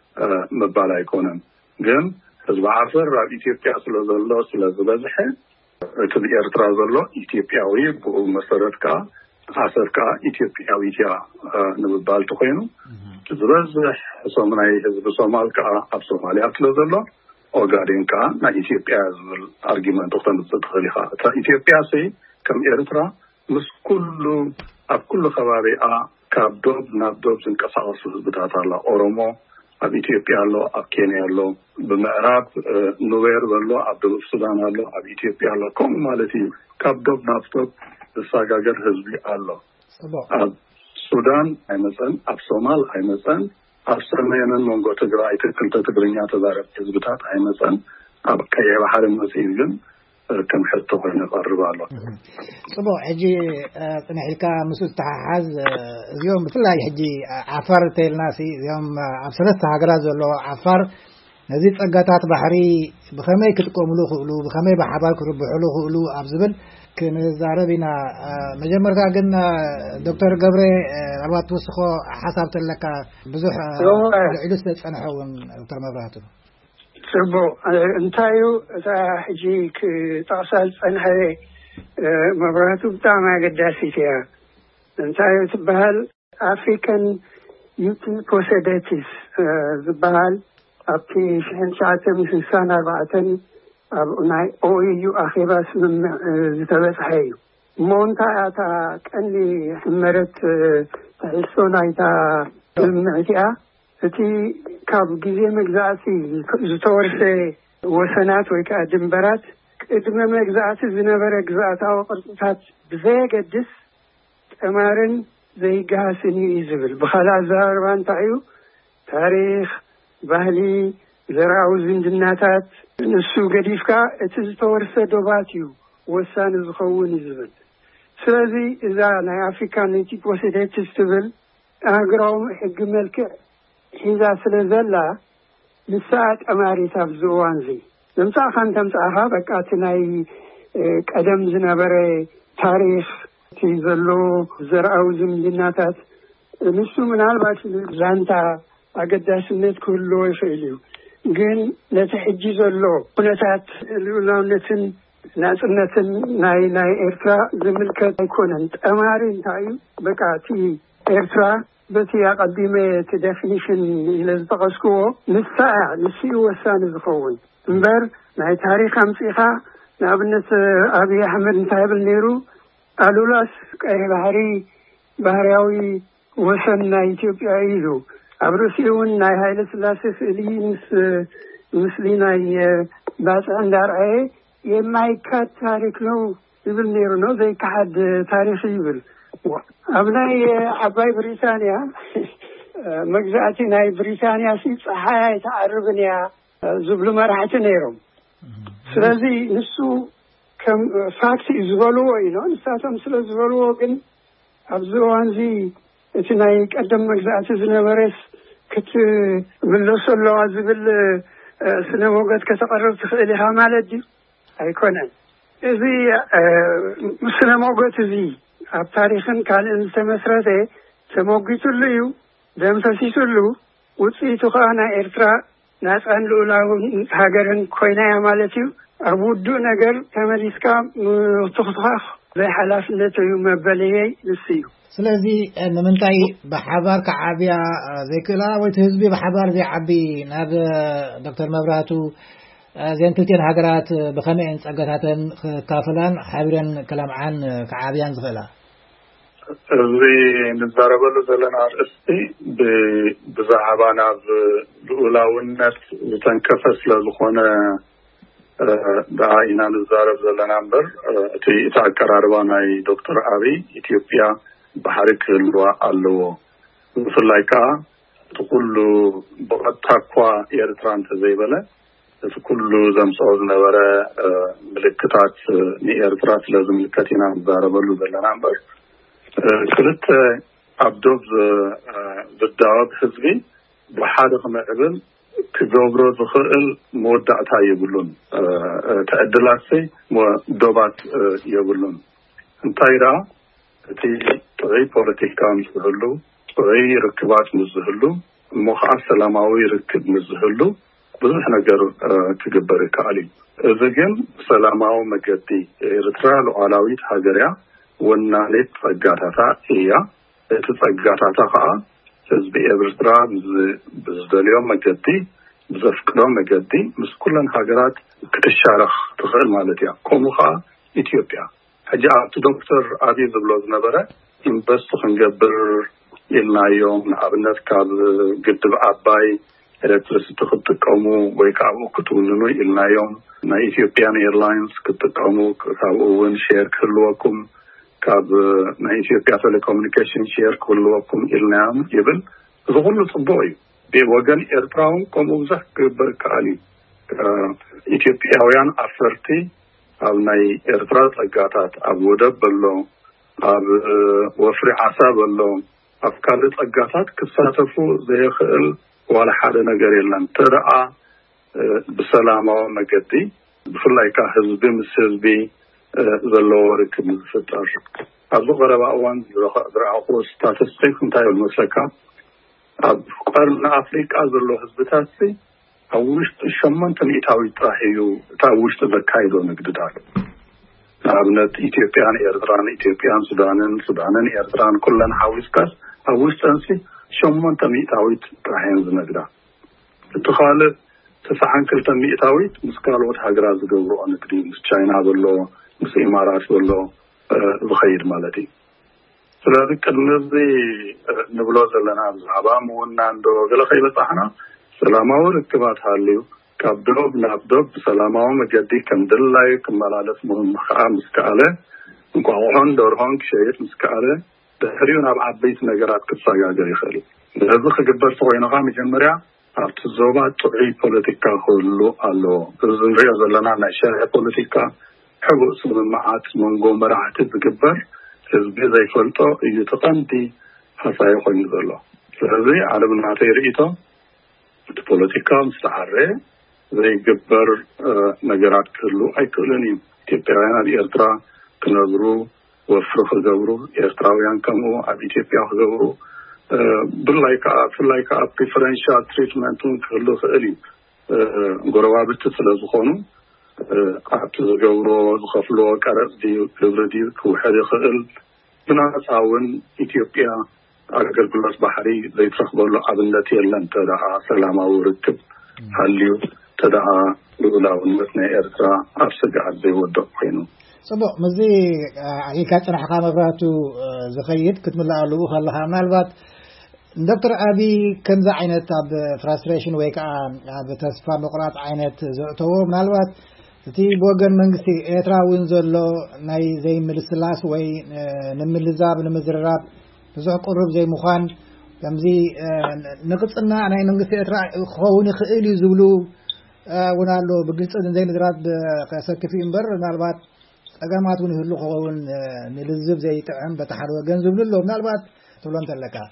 ምባል ኣይኮነን ግን ህዝቢ ዓፈር ኣብ ኢትዮጵያ ስለ ዘሎ ስለ ዝበዝሐ እቲ ኤርትራ ዘሎ ኢትዮጵያዊ ብኡ መሰረት ከዓ ዓሰር ከዓ ኢትዮጵያዊት እያ ንምባል ተኮይኑ ዝበዝሕ እሶም ናይ ህዝቢ ሶማል ከዓ ኣብ ሶማልያ ስለ ዘሎ ኦጋዴን ከዓ ናይ ኢትዮጵያ ዝብል ኣርጊመንት ክትተኽእል ኢኻ እታ ኢትዮጵያ ከም ኤርትራ ምስ ኩሉ ኣብ ኩሉ ከባቢኣ ካብ ዶብ ናብ ዶብ ዝንቀሳቐሱ ህዝብታት ኣላ ኦሮሞ ኣብ ኢትዮጵያ ኣሎ ኣብ ኬንያ ኣሎ ብምዕራብ ኑዌር ዘሎ ኣብ ደቡብ ሱዳን ኣሎ ኣብ ኢትዮጵያ ኣሎ ከምኡ ማለት እዩ ካብ ዶብ ናብ ዶብ ዝሰጋገር ህዝቢ ኣሎ ኣብ ሱዳን ኣይመፀን ኣብ ሶማል ኣይመፀን ኣብ ሰሜንን መንጎ ትግራይ ክልተ ትግርኛ ተዛረብቲ ህዝብታት ኣይመፀን ኣብ ቀይሕ ባሕሪ መፅኢ ግን ከም ሕቶ ኮይኑ ይቐርብ ኣሎ ጽቡቕ ሕጂ ፅንሒልካ ምስኡ ተሓሓዝ እዚኦም ብፍላይ ሕጂ ዓፋር ተይልናሲ እዚኦም ኣብ ሰለስተ ሃገራት ዘሎ ዓፋር ነዚ ፀጋታት ባሕሪ ብኸመይ ክጥቀምሉ ክእሉ ብኸመይ ብሓባር ክርብሕሉ ክእሉ ኣብ ዝብል ክንዛረብ ኢና መጀመርታ ግን ዶክተር ገብረ ምናልባት ትውስኾ ሓሳብ ተለካ ብዙሕ ልዕሉ ስለዝፀንሐ እውን ዶክተር መብራህቱ ጽቡቕ እንታይ እዩ እታ ሕጂ ክጠቕሳ ዝፀንሐ መብራህቱ ብጣዕሚ ኣገዳሲት እያ እንታይ እዩ ትበሃል ኣፍሪካን ዩቲ ፖሴዴቲስ ዝበሃል ኣብቲ ሽሕን ሸዓተን ስልሳን ኣርባዕተን ኣብ ናይ ኦኢዩ ኣኼባ ስምምዕ ዝተበፅሐ እዩ እሞ እንታይ እታ ቀንዲ ሕመረት ተሕሶ ናይታ ስምምዕ እቲኣ እቲ ካብ ግዜ መግዛእቲ ዝተወርሰ ወሰናት ወይ ከዓ ድንበራት ቅድመ መግዛእቲ ዝነበረ ግዛእታዊ ቅርፅታት ብዘየገድስ ተማርን ዘይገሃስን እዩ ዝብል ብኻልእ ኣዘራርባ እንታይ እዩ ታሪክ ባህሊ ዘርኣዊ ዝምድናታት ንሱ ገዲፍካ እቲ ዝተወርሰ ዶባት እዩ ወሳኒ ዝኸውን ዝብል ስለዚ እዛ ናይ ኣፍሪካን ዩቲ ፖሴዴቲስ ትብል ኣህጉራዊ ሕጊ መልክዕ ሒዛ ስለ ዘላ ንሳ ጠማሪት ኣብ ዝእዋን እዚ ምምፃእኻ እንተምፃእኻ በቃ እቲ ናይ ቀደም ዝነበረ ታሪክ ትይዘሎ ዘርአው ዝምድናታት ንሱ ምናልባት ዛንታ አገዳስነት ኩሉ ይፈልዩ ግን ለተሕጂ ዘሎ ኩነታት ልኡላውነትን ናጽነትን ናይ ናይ ኤርትራ ዝምልከት አይኮነን ጠማሪ እንታይ በቃቲ ኤርትራ በቲ ያቀዲመ ዴፊኒሽን ለዝጠቀስኩዎ ንሳዕ ንሲኡ ወሳኒ ዝኸውን እምበር ናይ ታሪክ አምጽኻ ንኣብነት አብይ አሕመድ እንታይ ብል ነይሩ አሉላስ ቀይ ባህሪ ባህርያዊ ወሰን ናይ ኢትዮጵያ እዩ ኣብ ሩሲውን ናይ ኃይለ ሥላሴ ስእሊ ምስ ምስሊ ናይ ባጽዕ እንዳርአየ የማይካድ ታሪክ ነው ይብል ነይሩ ነው ዘይካድ ታሪክ ይብል ኣብ ናይ ዓባይ ብሪታንያ መግዛእቲ ናይ ብሪታንያ ሲፀሓይ ተዓርብንያ ዝብሉ መራሕቲ ነይሮም ስለዚ ንሱ ከም ፋክት ዝብልዎ እዩ ነው ንሳቶም ስለ ዝብልዎ ግን ኣብዚ ዋንዚ እቲ ናይ ቀደም መግዛእቲ ዝነበረስ ክትምለሰለዋ ዝብል ስነ ሞገት ከተቀርብ ትኽእል ኢኻ ማለት እዩ ኣይኮነን እዚ ስነ ሞገት እዚ ኣብ ታሪክን ካልእን ዝተመስረተ ተሞጊቱሉ እዩ ደም ፈሲሱሉ ውፅኢቱ ከዓ ናይ ኤርትራ ናፃን ልኡላውን ሃገርን ኮይናያ ማለት እዩ ኣብ ውዱእ ነገር ተመሊስካ ትኽትኻኽ ዘይሓላፍነት እዩ መበለየይ ንስ እዩ ስለዚ ንምንታይ ብሓባር ከዓብያ ዘይክእላ ወይ ህዝቢ ብሓባር ዘይዓቢ ናብ ዶክተር መብራህቱ እዘን ክልቴን ሃገራት ብኸመይን ፀገታተን ክካፈላን ሓቢረን ከለምዓን ከዓብያን ዝኽእላ እዚ ንዛረበሉ ዘለና ርእስቲ ብዛዕባ ናብ ልኡላውነት ዝተንከፈ ስለዝኾነ ዳኢና ንዛረብ ዘለና እምበር እቲ ኣቀራርባ ናይ ዶክተር አብይ ኢትዮጵያ ባህሪ ክህልዋ ኣለዎ ብፍላይ ከዓ እቲ ኩሉ ብቐጥታ እኳ ኤርትራ እንተዘይበለ እቲ ኩሉ ዘምፅኦ ዝነበረ ምልክታት ንኤርትራ ስለዝምልከት ኢና ንዛረበሉ ዘለና እምበር ክልተ ኣብ ዶብ ዝዳወብ ህዝቢ ብሓደ ክምዕብል ክገብሮ ዝኽእል መወዳእታ የብሉን ተዕድላሴ ዶባት የብሉን እንታይ ዳ እቲ ጥዑይ ፖለቲካ ምስዝህሉ ጥዑይ ርክባት ምስዝህሉ እሞ ከዓ ሰላማዊ ርክብ ምስዝህሉ ብዙሕ ነገር ክግበር ይከኣል እዩ እዚ ግን ሰላማዊ መገዲ ኤርትራ ሉዓላዊት ሃገርያ ወናኔት ጸጋታታ እያ እቲ ጸጋታታ ከዓ ህዝቢ ኤርትራ ብዝደልዮም መገዲ ብዘፍቅዶም መገዲ ምስ ኩለን ሃገራት ክትሻረኽ ትኽእል ማለት እያ ከምኡ ከዓ ኢትዮጵያ ሕጂ ኣብቲ ዶክተር አብይ ዝብሎ ዝነበረ ኢንቨስት ክንገብር ኢልናዮም ንኣብነት ካብ ግድብ ዓባይ ኤሌክትሪሲቲ ክትጥቀሙ ወይ ካብኡ ክትውንኑ ኢልናዮም ናይ ኢትዮጵያን ኤርላይንስ ክትጥቀሙ ካብኡ እውን ሼር ክህልወኩም ካብ ናይ ኢትዮጵያ ቴሌኮሙኒኬሽን ሼር ክህልወኩም ኢልናዮም ይብል እዚ ኩሉ ጽቡቕ እዩ ብወገን ኤርትራውን ከምኡ ብዙሕ ክግበር ይከኣል እዩ ኢትዮጵያውያን ኣፈርቲ ኣብ ናይ ኤርትራ ጸጋታት ኣብ ወደብ በሎ ኣብ ወፍሪ ዓሳ በሎ ኣብ ካልእ ጸጋታት ክሳተፉ ዘይኽእል ዋላ ሓደ ነገር የለን ተረኣ ብሰላማዊ መገዲ ብፍላይ ከዓ ህዝቢ ምስ ህዝቢ ዘለዎ ርክብ ዝፍጠር ኣብ ዝቐረባ እዋን ዝረኣኹ ስታቲስቲክ እንታይ እዩ መስለካ ኣብ ቀርኒ ኣፍሪቃ ዘሎ ህዝብታት ኣብ ውሽጢ ሸሞንተ ሚእታዊ ጥራሕ እዩ እታ ውሽጢ ዘካይዶ ንግድታት ንኣብነት ኢትዮጵያን ኤርትራን ኢትዮጵያን ሱዳንን ሱዳንን ኤርትራን ኩለን ሓዊስካስ ኣብ ውሽጠንሲ ሸሞንተ ሚእታዊት ጥራሕን ዝነግዳ እቲ ካልእ ተስዓን ክልተ ሚእታዊት ምስ ካልኦት ሃገራት ዝገብርኦ ንግዲ ምስ ቻይና ዘሎ ምስ ኢማራት ዘሎ ዝኸይድ ማለት እዩ ስለዚ ቅድሚ እዚ ንብሎ ዘለና ብዛዕባ ምውናን ዶ ገለ ከይበፃሕና ሰላማዊ ርክባት ሃልዩ ካብ ዶብ ናብ ዶብ ሰላማዊ መገዲ ከም ድላይ ክመላለስ ከዓ ምስ ከኣለ እንቋቑሖን ደርሆን ክሸይጥ ምስ ከኣለ ድሕሪኡ ናብ ዓበይቲ ነገራት ክሰጋገር ይኽእል እዚ ክግበር ተኮይኑኻ መጀመርያ ኣብቲ ዞባ ጥዑይ ፖለቲካ ክህሉ ኣለዎ እዚ ንሪኦ ዘለና ናይ ሸርዒ ፖለቲካ ሕቡእ ስምምዓት መንጎ መራሕቲ ዝግበር ህዝቢ ዘይፈልጦ እዩ ተቐንዲ ሓሳይ ኮይኑ ዘሎ ስለዚ ዓለም ናተይ ርእቶ እቲ ፖለቲካ ምስተዓረ ዘይግበር ነገራት ክህሉ ኣይክእልን እዩ እቲ ኢትዮጵያውያን ኣብ ኤርትራ ክነብሩ ወፍሩ ክገብሩ ኤርትራውያን ከምኡ ኣብ ኢትዮጵያ ክገብሩ ብላይ ከዓ ብላይ ከዓ ፕሪፈረንሻል ትሪትመንቱን ክህሉ ክእል እዩ ጎረባብቲ ስለ ዝኾኑ ኣብቲ ዝገብሮ ዝኸፍሎ ቀረፅ ድዩ ግብሪ ድዩ ክውሕድ ይኽእል ብናፃውን ኢትዮጵያ ኣገልግሎት ባሕሪ ዘይትረኽበሉ ኣብነት የለን ተደኣ ሰላማዊ ርክብ ሃልዩ ተደኣ ልኡላውነት ናይ ኤርትራ ኣብ ስግኣት ዘይወድቕ ኮይኑ صبو مزي عيكا صراحه مبراتو زخيد كتملا لو خلها ምናልባት دكتور ابي كنز عينت اب فرستريشن ويكا اب تسفا مقراط عينت زعتو ምናልባት እቲ بوغن መንግስቲ ኤርትራውን ዘሎ ናይ ዘይ ምልስላስ ወይ ንምልዛብ ንምዝራብ ብዙሕ ቁርብ ዘይ ምዃን ከምዚ ንቅጽና ናይ መንግስቲ ኤርትራ ኸውን ይኽእል ዝብሉ ወናሎ በግልጽ ዘይ ምዝራብ ከሰክፊ እምበር ምናልባት أجمعتوني في اللغة ون نلزم زي تعم بتحرر جنزب لله ምናልባት تقولون تلقى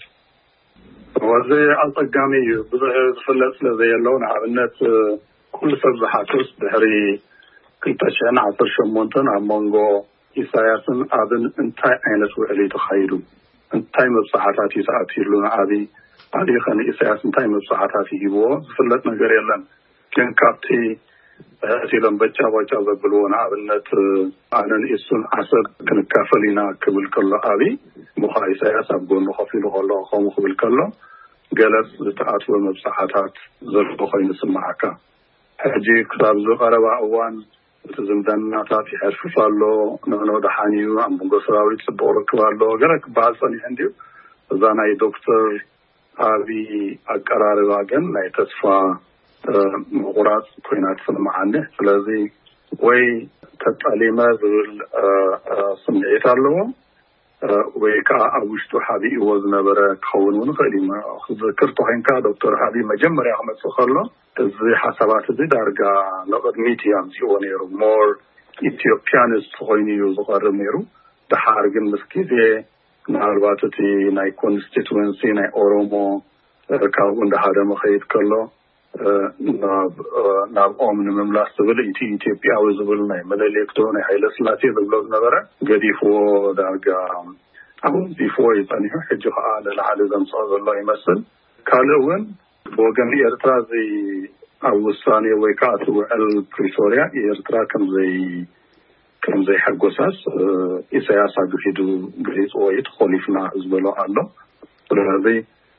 وزي الأجامي بظهر فلت لذي اللون عبنت كل صباحاتوس بحري كنت أشأن عصر شمونتن عمانجو إساياسن أذن انتاي عينت وعلي تخيلوا انتاي مبصحاتي سأتير لنا عادي عادي خاني إساياس انتاي مبصحاتي يبوا فلت نجري لنا كان كابتي أسيلم بچا بچا بقولون عبنت أنا إسون عصب كن كافلينا قبل كل أبي مخايسة عصب قول مخفيله الله خو مخبل كله جلس لتعاطف المبصحات ظرف خين سمعك حجي كتاب زقرة وعوان تزمدان نعطي حرف فالله نحن دحانيو عم بقصراوي تبورك والله جرك بعض صني عندي زانا دكتور أبي أقرار واجن لا يتصفى مغرات كينات في المعنى فلذي وي تتعليما ذول صنعيت اللهم ويكا أوشتو حبي وزنا برا كونون قديما ذكرتو هنكا دكتور حبي مجمر أحمد سخرلا زي حسابات زي درجة لقد ميتي أمسي ونيرو مور إثيوبيانس صغيني يزغر نيرو تحارجن مسكيزي نعرباتتي ناي كونستيتوينسي ناي أورومو كاون ده هذا مخيط كله ناب ناب أمن مملكة زبل إتي إثيوبيا وزبل ناي ملاليكتون هاي لسلاتي زبل نبرة قدي فو درجة أو بيفو يبني حجه على العالم صار الله يمثل كالون بوجن إيرترا زي أو الثانية ويكاتو البريتوريا إيرترا كم زي كم زي حق وساس إسياس عجيدو جريس ويت خليفنا زبلوا الله ولهذا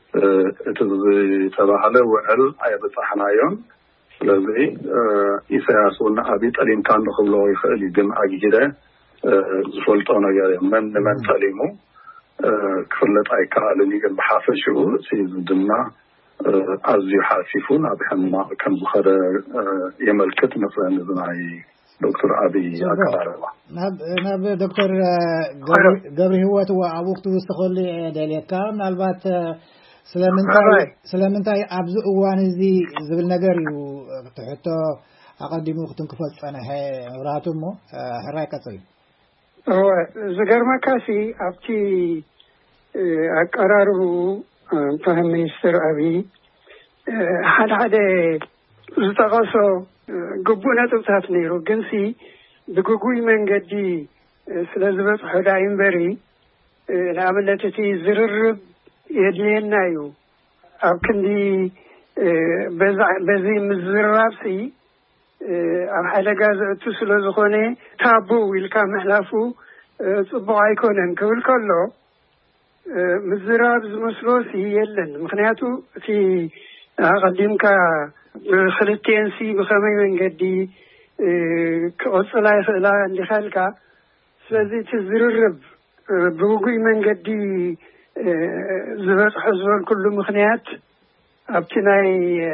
تبعله وعل عيبت حنايون لذي إسياسون أبيت ألين كان دخلوا يخلي جم أجيده زفلتنا جاري من من تعلمه كفلت أيكا لني جم بحافظ شو سيزدنا أزي حاسفون أبهم ما كم زخر يملكت مثلا زناي دكتور أبي أكبر ناب ناب دكتور قبل هو تو أبوك تو استخلي دليكا نالبات سلامنتاي سلامنتاي أبزو وانزي زبل نجاري وتحطه أقدمه ختم كفاس أنا هاي راتمه حراك طيب هو زجر ما كاسي أبتي أقراره فهم مستر أبي حد حد زتقصو قبونا تبتات نيرو جنسي بقوي من قدي سلازبت حدايم بري العملة تي زرر يدلين نايو أو كندي بزي مزرابسي أو حلقة تسلو زخوني تابو ويلكا محلافو صبعا يكونن كل كله مزراب زمسلوسي يلن مخنياتو في قديمك خلتين سي بخمي من قدي كأصلا يخلا اللي خالكا سلازي تزررب بوقي من قدي زبط حزبان كل مخنيات ابتناي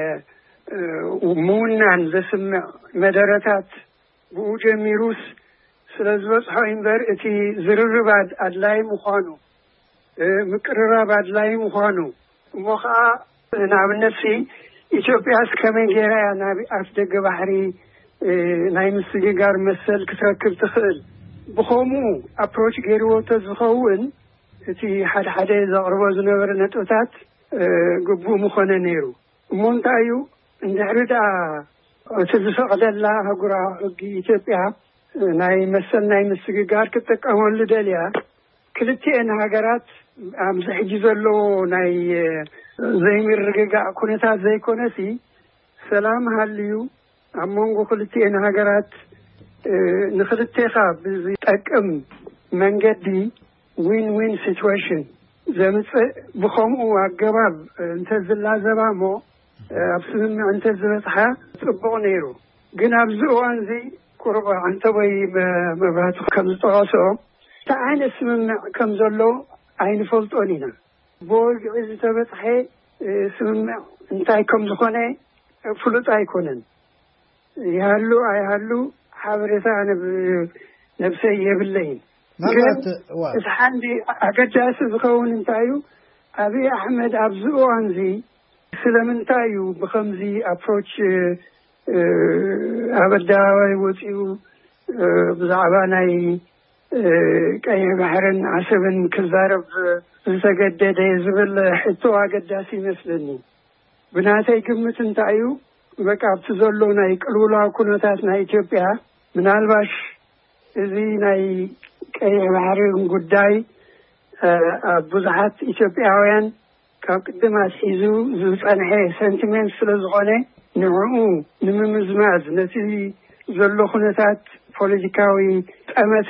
ومونان زسمع مدارتات بوجه ميروس سلازبط حين بر اتي زررب عدلاي مخانو مكررة بعد لاي مخانو ومخا نعم نفسي إثيوبيا كمان جرا أنا أصدق بحري نايم السجار مثل كتركب تخل بخومو أبروش جيرو تزخون تي حد حد إذا أرواز نور نتوتات قبو مخنا نيرو مونتايو نعرض تزسق الله هجرا حقي إثيوبيا ናይ መሰልናይ ምስግጋር ከተቀመሉ ደልያ ክልቲአን ሃገራት አምዝ ሕጂ ዘሎ ናይ ዘይምርግጋ ኩነታት ዘይኮነሲ ሰላም ሃልዩ አሞንጎ ክልቲአን ሃገራት ንክልቴኻ ብዝጠቅም መንገዲ ዊን ዊን ሲቹዌሽን ዘምጽ ብኸምኡ አገባብ እንተ ዝላዘባሞ አብስምም እንተ ዝበጽሐ ጽቡቕ ነይሩ ግን ኣብዚ እዋን እዚ ቁርባ አንተ ወይ መብራት ከም ዝጠዋሶ ታይነ ስምምዕ ከም ዘሎ ኣይንፈልጦን ኢና ቦልዕ ዝተበጽሐ ስምምዕ እንታይ ከም ዝኾነ ፍሉጥ ኣይኮነን ይሃሉ ኣይሃሉ ሓበሬታ ነብሰይ የብለይን ማለት እዚ ሓንዲ ኣገዳሲ ዝኸውን እንታዩ አብይ አሕመድ ኣብዚ እዋን እዚ ስለምንታዩ ብኸምዚ አፕሮች አበዳዋይ ወፂኡ ብዛዕባ ናይ ቀይ ባህርን ዓሰብን ክዛረብ ዝተገደደ ዝብል ሕቶ አገዳሲ ይመስለኒ ብናተይ ግምት እንታዩ በቃ ኣብቲ ዘሎ ናይ ቅልውላው ኩነታት ናይ ኢትዮጵያ ምናልባሽ እዚ ናይ ቀይ ባህርን ጉዳይ ብዙሓት ኢትዮጵያውያን ካብ ቅድማት ሒዙ ዝጸንሐ ሴንቲሜንት ስለዝኾነ ንዕኡ ንምምዝማዝ ነቲ ዘሎ ኩነታት ፖለቲካዊ ጠመተ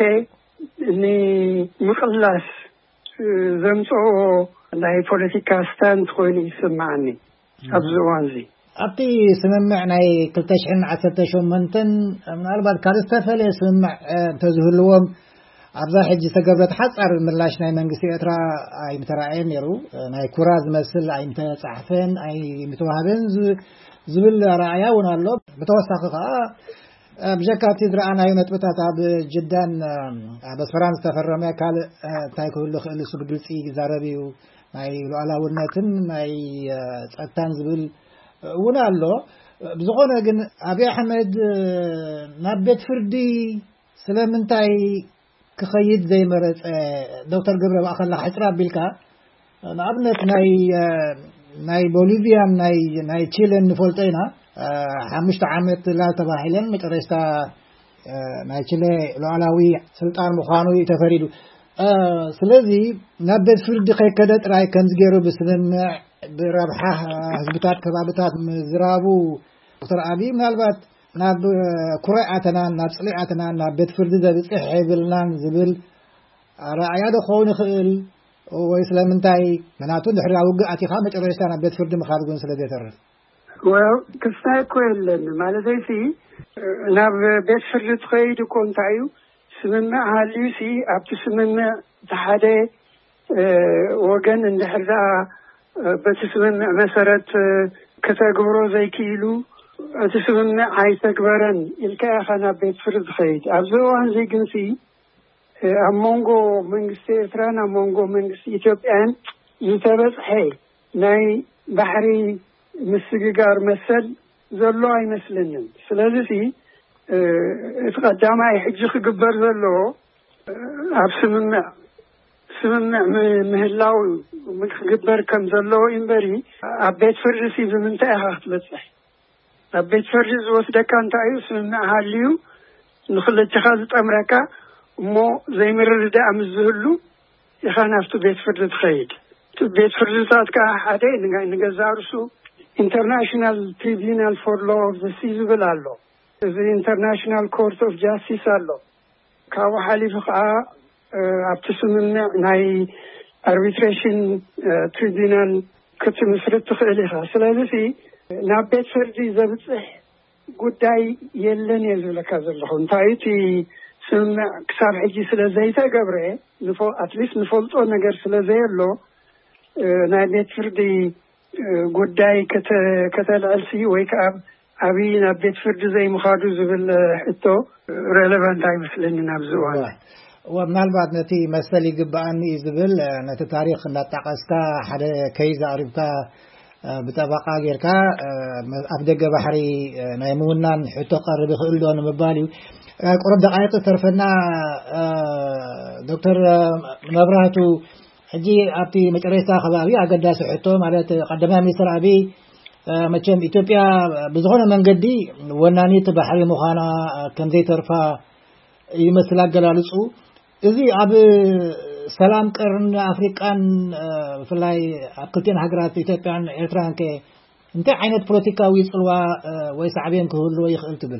ንምቅላስ ዘምጽኦ ናይ ፖለቲካ ስታንድ ኮይኑ ይስማዓኒ ኣብዚ እዋን እዚ ኣብቲ ስምምዕ ናይ ክልተ ሽሕን ዓሰርተ ሸሞንተን ምናልባት ካልእ ዝተፈለየ ስምምዕ እንተዝህልዎም ኣብዛ ሕጂ ዝተገብረት ሓፃር ምላሽ ናይ መንግስቲ ኤርትራ ኣይምተራእየን ነይሩ ናይ ኩራ ዝመስል ኣይምተጻሕፈን ኣይምተዋህበን ዝብል ረኣያ እውን ኣሎ ብተወሳኺ ከዓ ብጀካቲ ዝረኣናዮ ነጥብታት ኣብ ጅዳን ኣብ ኣስመራን ዝተፈረመ ካልእ እንታይ ክህሉ ክእል እሱ ብግልፂ ይዛረብ እዩ ናይ ሉዓላውነትን ናይ ፀጥታን ዝብል እውን ኣሎ ብዝኾነ ግን አብይ አሕመድ ናብ ቤት ፍርዲ ስለምንታይ ክኸይድ ዘይመረፀ ዶክተር ገብረ ማእኸል ሕፅራ ቢልካ ንኣብነት ናይ ናይ ቦሊቪያ ናይ ናይ ቺሌን ንፈልጦ ኢና ሓሙሽተ ዓመት ላተባሂለን መጨረሻ ናይ ቺሌ ሉዓላዊ ስልጣን ምዃኑ ተፈሪዱ ስለዚ ናብ ቤት ፍርዲ ከይከደ ጥራይ ከም ዝገይሩ ብስምምዕ بربح حزبات كبابات مزرابو دكتور أبي مالبات ناب كرائتنا ناب صليعتنا ناب بيت فرد ذا حبلنا زبل رأياد خون خل وإسلام انتاي مناتون دحر وقعتي خامج رئيسنا بيت فرد مخارجون سلدي تر well كسناي كويل ما لدي في ناب بيت فرد خيد كونتايو سمنا هاليسي أبتسمنا تحدي وجن النهرة بتسمع مسرت كتجبرو زي كيلو تسمع عاي تكبرن الكاخنا بيت فرد خيد أبزوان زي جنسي أمونغو من سيترانا أمونغو من إثيوبيان يتبص حي ناي بحري مسجار مسل زلوا أي مسلنن سلازي اتقدم أي حجة كبر زلوا أبسمنا سمنا مهلاو مخبر كم زلوا إنبري أبيت فرجسي بمنتهى خطبتي أبيت فرجس وسد كان تعيو سمنا هاليو نخل اتخاذ أمريكا مو زي مرد أمزهلو يخانا في بيت فرجس خيد بيت فرجسات كأحدي نجزارسو International Tribunal for Law of the Sea بالله the International Court of Justice الله كاو حالي فقا أبتسمنا ناي arbitration tribunal كتمسرت تخيلها سلازي نابت فردي زبطح قداي يلن يزول كذا لهم تايتي سمع كسر حجي سلازي تقبره نفو أتليس نفولتو نجر سلازي له نابت فردي قداي كت كتلعلسي ويكاب أبي نابت فردي زي مخادو زبل حتو relevant time مثلني نابزوها ومنال بعد نتي مسألة جباني إزبل نت تاريخ نتقاسكا حدا كيزا عربكا بتبقى غيركا أبدأ بحري نايمونا حتى قرب يخلون مبالي قرب دقائق ترفنا دكتور نبراتو حجي أبتي مجريستا خبابي أقداس حتى مالت قدمها مصر أبي مجمع إثيوبيا بزغنا من قدي وناني تبحري مخانا كم زي ترفا يمثل አገላለጹ እዚ አብ ሰላም ቀርን አፍሪካን ፍላይ አክልቴን ሀገራት ኢትዮጵያን ኤርትራን ከ እንተ አይነት ፖለቲካዊ ጽልዋ ወይ ሳዕቤን ከሁሉ ይخل ትብል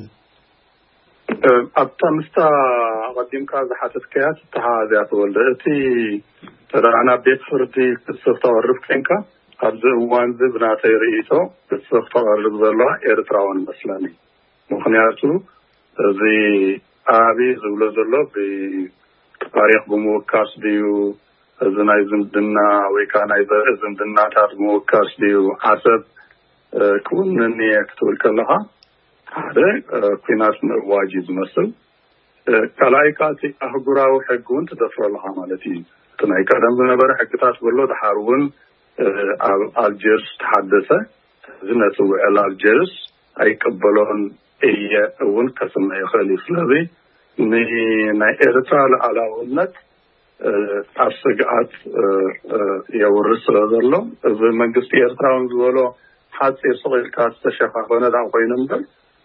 አብታምስታ ቀደምካ ዝሓተት ከያት ተሃዚያ ተወልደቲ ተራና ቤት ፍርዲ ክስፍታ ወርፍ ከንካ ኣብዚ እዋን ዝብናተይ ርእይቶ ክስፍታ ወርፍ ዘሎ ኤርትራውን መስላኒ ምክንያቱ እዚ አቢ ዝብሎ ዘሎ ታሪክ በመወካስ ዲዩ እዝናይ ዝምድና ወይ ካናይ ዝምድናታት በመወካስ ዲዩ ዓሰብ ኩነኒ ክትብል ከለኻ ሓደ ኩናት ምዋጅ ዝመስል ካላይካቲ አህጉራዊ ሕጉን ተደፍረለኻ ማለት እዩ ትናይ ቀደም ዝነበረ ሕግታት ብሎ ድሓርውን አልጀርስ ተሐደሰ ዝነቱ አልጀርስ አይቀበሎን እየ እውን ከስማ ይኽእል ስለዚ ናይ ኤርትራ ለዓላውነት አስጋት የወርስ ዘሎ እዚ መንግስት ኤርትራውን ዝበሎ ሓፂር ሰቂልካ ተሸፋፈነ ዳን ኮይኖም ደል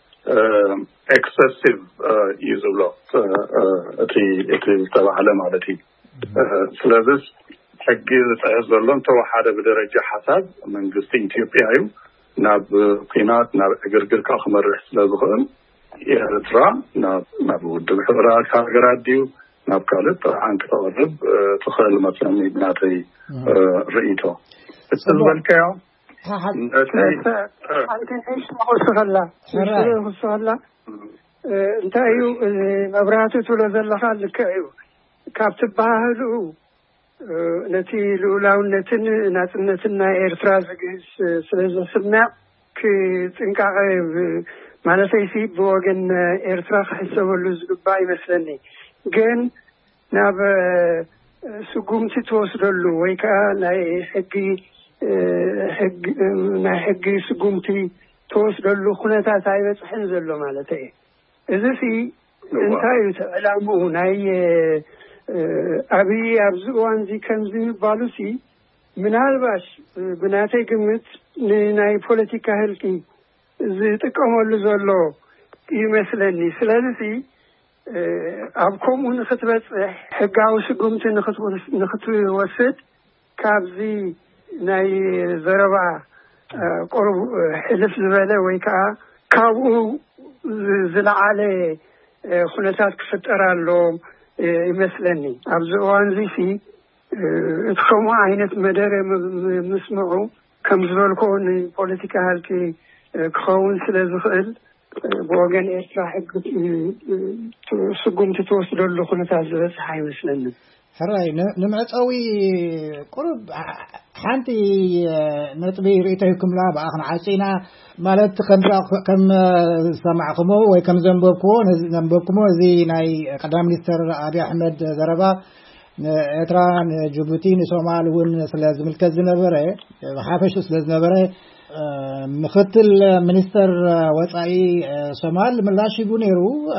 ኤክሰሲቭ ይዝብሎ እቲ እቲ ተባህለ ማለት እዩ ስለዚ ሕጊ ዝጥሕስ ዘሎ ተዋሓደ ብደረጃ ሓሳብ መንግስት ኢትዮጵያ እዩ ናብ ኩናት ናብ እግርግር ከመርሕ ስለዝኽእል ኤርትራ ናብ ናብ ውድብ ሕብራት ሃገራት ዲዩ ናብ ካልእ አንክ ተወርብ ትኽእል መፅለሚ ብናተይ ርእይቶ እትዝበልከዮ አንተ እሺ ማውሰላ ማውሰላ እንታዩ መብራቱ ተለዘለኻ ልከዩ ካብት ባህሉ ነቲ ሉላውነትን ናጽነትና ኤርትራ ዝግስ ስለዘስና ከጥንቃቀ ማለት አይሲ በወገን ኤርትራ ከሰበሉ ዝግባ ይመስለኒ ግን ናብ ስጉምቲ ተወስደሉ ወይ ካ ናይ ሕጊ ሕግ ናይ ሕጊ ስጉምቲ ተወስደሉ ኩነታት አይበጽሕን ዘሎ ማለት እዩ እዚሲ እንታይ ተዕላሙ ናይ አብይ አብዝዋንዚ ከምዚ ባሉሲ ምናልባሽ ብናተይ ግምት ናይ ፖለቲካ ህልቂ ዝጥቀመሉ ዘሎ ይመስለኒ ስለዚህ አብኮሙን ክትበጽሕ ሕጋዊ ስጉምቲ ንኽትወስድ ካብዚ ናይ ዘረባ ቆርብ ሕልፍ ዝበለ ወይ ከዓ ካብኡ ዝለዓለ ኩነታት ክፍጠራሎ ይመስለኒ ኣብዚ ዋንዚሲ እትከሙ አይነት መደረ መስምዑ ከም ዝበልኮን ፖለቲካ ሃልቲ ክኸውን ስለዝኽእል በወገን ኤርትራ ሕግ ስጉምቲ ተወስደሉ ኩነታት ዝበፅሕ አይመስለኒ ሕራይ ንምዕፃዊ ቁርብ ሓንቲ ነጥቢ ርእይተይኩምላ በአኽና ዓፂና ማለት ከም ከም ሰማዕክሞ ወይ ከም ዘንበብክዎ ዘንበብክሞ እዚ ናይ ቀዳም ሚኒስትር አብይ አሕመድ ዘረባ ኤርትራ ጅቡቲ ሶማል እውን ስለ ዝምልከት ዝነበረ ሓፈሽ ስለ ዝነበረ ምክትል ሚኒስትር ወፃኢ ሶማል ምላሽ ይቡ ነይሩ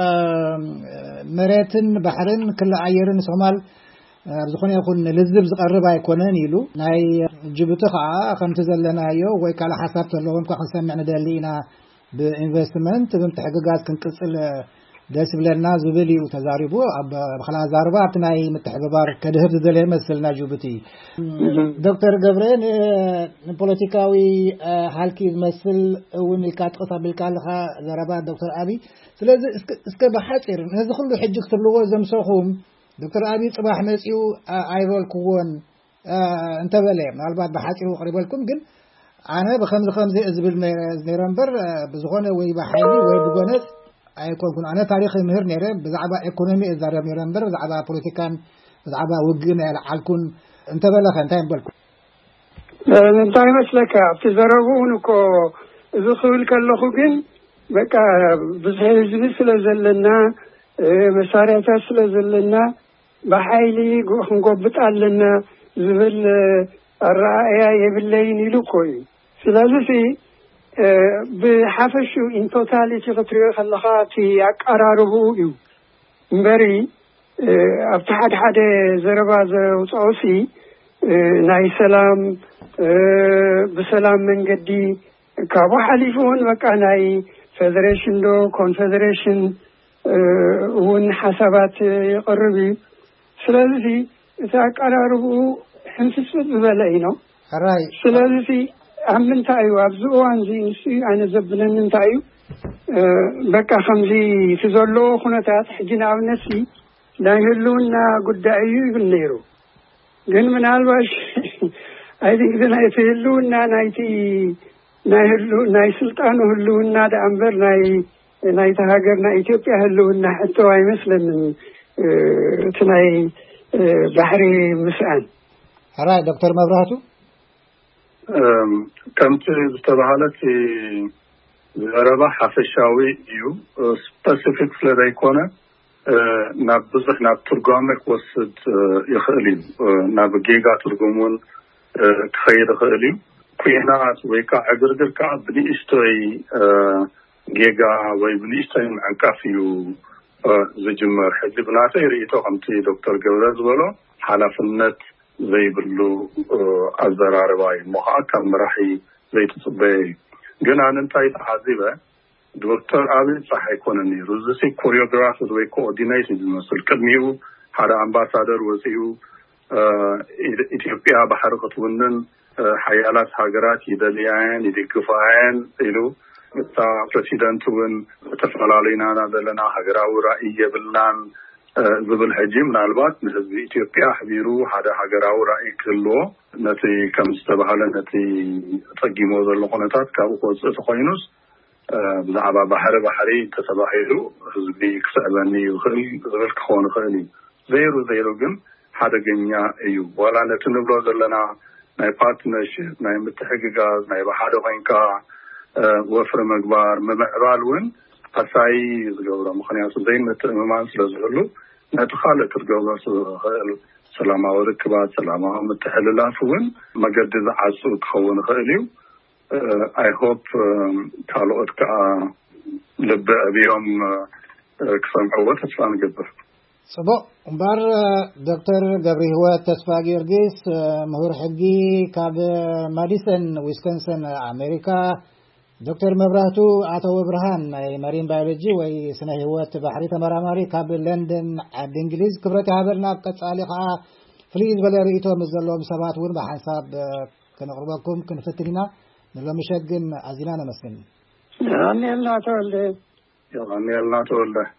መሬትን ባሕርን ክለ አየርን ሶማል ዝኾነ ይኹን ልዝብ ዝቀርብ አይኮነን ኢሉ ናይ ጅቡቲ ከዓ ከምቲ ዘለናዮ ወይ ካለ ሓሳብ ተለዎም ከንሰምዕ ንደሊና በኢንቨስትመንት ብምትሕግጋዝ ክንቅጽል ደስ ብለና ዝብል እዩ ተዛሪቡ ኣብ በخلا ዛርባ ኣብቲ ናይ ምትሕብባር ከድህር ዝደለየ መስልና ጅቡቲ ዶክተር ገብረን ፖለቲካዊ ሃልኪ ዝመስል እውን ኢልካጥቅሳ ብልካልኻ ዘረባ ዶክተር አብይ ስለዚህ እስከ በሓፂር ነዚ ሁሉ ሕጂ ክትብልዎ ዘምሰኹም ዶክተር አብይ ጽባሕ መጽኡ አይበልኩዎን እንተበለ ምናልባት በሓፂሩ ቀሪበልኩም ግን አነ በከምዚ ከምዚ ዝብል ነይረምበር ብዝኾነ ወይ በሓይሊ ወይ ብጎነት አይኮንኩን አነ ታሪክ ምህር ነይረ በዛዕባ ኢኮኖሚ እዛረብ ነይረምበር በዛዕባ ፖለቲካን በዛዕባ ውግን ያልዓልኩን እንተበለኸ እንታይ እንበልኩም እንታይ መስለካ ተዘረቡን እኮ ዝኽብል ከለኹ ግን በቃ ብዙሕ ህዝቢ ስለዘለና መሳርያታት ስለዘለና በሓይሊ ክንጎብጥ ኣለና ዝብል አራእያ የብለይን ኢሉ ኮይ ስለዚህ بحفشو إن توتاليتي غطريو خلقاتي أقراربو إيو مبري أفتحاد حاد زرباز وصعوسي ناي سلام بسلام من قدي كابو حليفون وكا ناي فيدريشن دو كونفيدريشن ون حسابات يقربي سلازي تقراربو حنسسبت ببلاينو راي سلازي عمن تايو ابزو انزي نسي انا زبلن نتايو بقى خمسي تزلو خناتات حجنا ونسي لا يهلونا قدايو بالنيرو ግን ምናልባሽ አይ ቲንክ ዘና ይፈልውና ናይቲ ናይሉ ናይ ስልጣኑ ሁሉና ዳንበር ናይ ናይ ተሃገርና ኢትዮጵያ ሁሉና ሕቶ አይመስለንም ትናይ ባህሪ ምስአን አራ ዶክተር መብራቱ ከምት ዝተባሃለት ዘረባ ሐፈሻዊ እዩ ስፔሲፊክ ስለዳይኮነ ናብ ብዙሕ ናብ ትርጓሜ ወስድ ይኽእል ናብ ጌጋ ትርጉሙን ክኸይድ ይኽእል ኩናት ወይ ከዓ ዕግርግር ከዓ ብንእሽተይ ጌጋ ወይ ብንእሽተይ ዕንቃፍ እዩ ዝጅመር ሕጂ ብናተይ ርእይቶ ከምቲ ዶክተር ገብረ ዝበሎ ሓላፍነት ዘይብሉ ኣዘራርባ እዩ እሞ ከዓ ካብ መራሒ ዘይትፅበየ እዩ ግን ኣነ እንታይ ተዓዚበ ዶክተር አብይ صحي ኮነኒ ሩዝሲ ኮሪዮግራፈር ወይ ኮኦርዲኔተር ዝመስል ቅድሚኡ ሓደ አምባሳደር ወሲኡ ኢትዮጵያ ባህር ኸትውንን ሓያላት ሃገራት ይደልያን ይድግፋያን ኢሉ እታ ፕሬሲደንቱን ተፈላለዩና ዘለና ሃገራዊ ራእይ የብልናን ዝብል ሕጂ ምናልባት ንህዝቢ ኢትዮጵያ ሕቢሩ ሓደ ሃገራዊ ራእይ ክህልዎ ነቲ ከም ዝተባሃለ ነቲ ፀጊሞ ዘሎ ኩነታት ካብኡ ክወፅእ ተኮይኑስ ብዛዕባ ባህሪ ባህሪ ተሰባሂሉ ህዝቢ ክስዕበኒ ይኽእል ዝብል ክኾን ይኽእል ዘይሩ ዘይሩ ግን ሓደገኛ እዩ ዋላ ነቲ ንብሎ ዘለና ናይ ፓርትነርሽፕ ናይ ምትሕግጋዝ ናይ ባሓደ ኮይንካ ወፍሪ ምግባር ምምዕባል እውን ኣሳይ ዝገብሮ ምክንያቱ ዘይምትእምማን ስለዝህሉ ነቲ ካልእ ክትገብሮ ዝኽእል ሰላማዊ ርክባት ሰላማዊ ምትሕልላፍ እውን መገዲ ዝዓፁ ክኸውን ይኽእል እዩ I hope ካልኦት ከዓ ልብ ኣብዮም ክሰምዕዎ ተስፋ ንገብር ጽቡቅ እምበር ዶክተር ገብረ ህይወት ተስፋ ጊዮርጊስ ምሁር ሕጊ ካብ ማዲሰን ዊስኮንሰን አሜሪካ ዶክተር መብራቱ አቶ ብርሃን ናይ ማሪን ባዮሎጂ ወይ ስነ ህይወት ባሕሪ ተመራማሪ ካብ ለንደን ዓዲ እንግሊዝ ክብረት ሃገርና ቀጻሊ ከዓ ፍልይ ዝበለ ርእይቶም ዘለዎም ሰባት እውን በሐሳብ ከነቅርበኩም ክንፈትንና نلوم شجن عزيزنا مسلم. أنا لا تولد. يا أنا لا تولد.